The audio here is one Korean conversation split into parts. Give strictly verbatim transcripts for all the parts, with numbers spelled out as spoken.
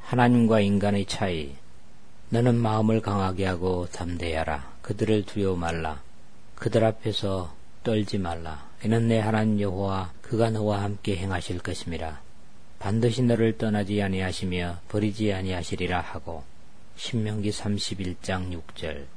하나님과 인간의 차이. 너는 마음을 강하게 하고 담대하라. 그들을 두려워 말라. 그들 앞에서 떨지 말라. 이는 내 하나님 여호와 그가 너와 함께 행하실 것임이라. 반드시 너를 떠나지 아니하시며 버리지 아니하시리라 하고. 신명기 삼십일 장 육 절.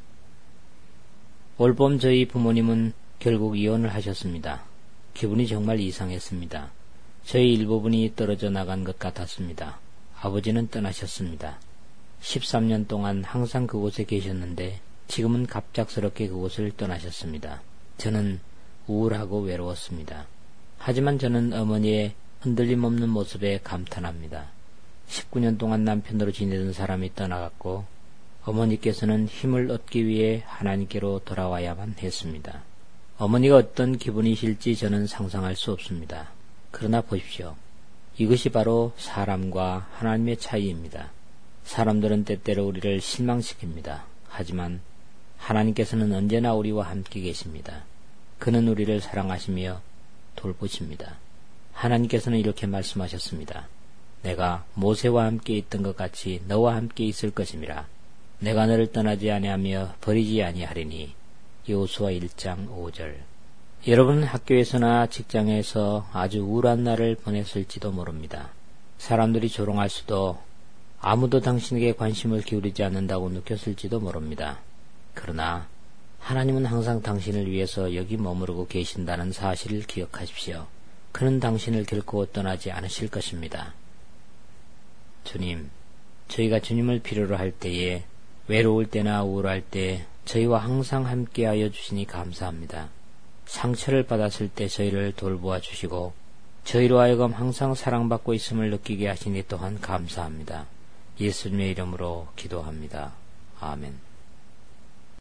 올봄 저희 부모님은 결국 이혼을 하셨습니다. 기분이 정말 이상했습니다. 저희 일부분이 떨어져 나간 것 같았습니다. 아버지는 떠나셨습니다. 십삼 년 동안 항상 그곳에 계셨는데 지금은 갑작스럽게 그곳을 떠나셨습니다. 저는 우울하고 외로웠습니다. 하지만 저는 어머니의 흔들림 없는 모습에 감탄합니다. 십구 년 동안 남편으로 지내던 사람이 떠나갔고 어머니께서는 힘을 얻기 위해 하나님께로 돌아와야만 했습니다. 어머니가 어떤 기분이실지 저는 상상할 수 없습니다. 그러나 보십시오. 이것이 바로 사람과 하나님의 차이입니다. 사람들은 때때로 우리를 실망시킵니다. 하지만 하나님께서는 언제나 우리와 함께 계십니다. 그는 우리를 사랑하시며 돌보십니다. 하나님께서는 이렇게 말씀하셨습니다. 내가 모세와 함께 있던 것 같이 너와 함께 있을 것임이라. 내가 너를 떠나지 아니하며 버리지 아니하리니. 여호수아 일 장 오 절. 여러분은 학교에서나 직장에서 아주 우울한 날을 보냈을지도 모릅니다. 사람들이 조롱할 수도 아무도 당신에게 관심을 기울이지 않는다고 느꼈을지도 모릅니다. 그러나 하나님은 항상 당신을 위해서 여기 머무르고 계신다는 사실을 기억하십시오. 그는 당신을 결코 떠나지 않으실 것입니다. 주님, 저희가 주님을 필요로 할 때에 외로울 때나 우울할 때 저희와 항상 함께하여 주시니 감사합니다. 상처를 받았을 때 저희를 돌보아 주시고 저희로 하여금 항상 사랑받고 있음을 느끼게 하시니 또한 감사합니다. 예수님의 이름으로 기도합니다. 아멘.